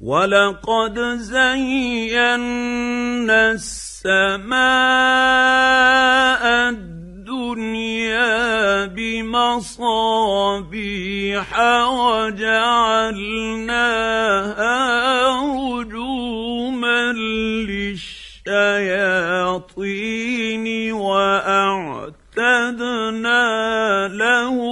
وَلَقَدْ زَيَّنَّا السَّمَاءَ الدُّنْيَا بِمَصَابِيحَ وَجَعَلْنَاهَا رُجُومًا لِّلشَّيَاطِينِ وَأَعْتَدْنَا لَهُمْ